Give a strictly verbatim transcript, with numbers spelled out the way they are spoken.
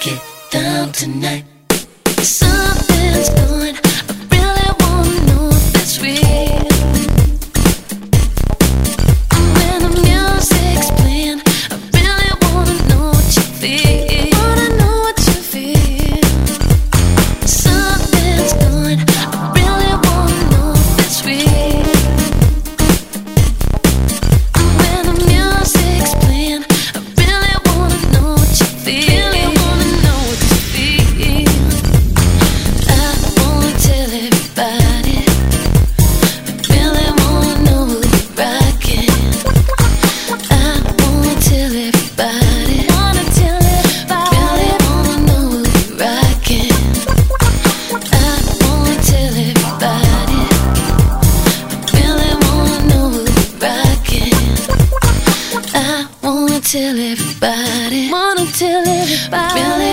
get down tonight. Something's going, I really wanna know if it's real. When the music's playing, I really wanna know what you feel. Wanna know what you feel. Something's going, I really wanna know if it's real. When the music's playing, I really wanna know what you feel. Really wanna know what you feel. I wanna tell everybody. I really wanna know who you're rocking. I wanna tell everybody. Wanna tell everybody. Really wanna know who you're rocking. I wanna tell everybody. I really wanna know who you're rocking. I wanna tell everybody. Wanna tell everybody. Really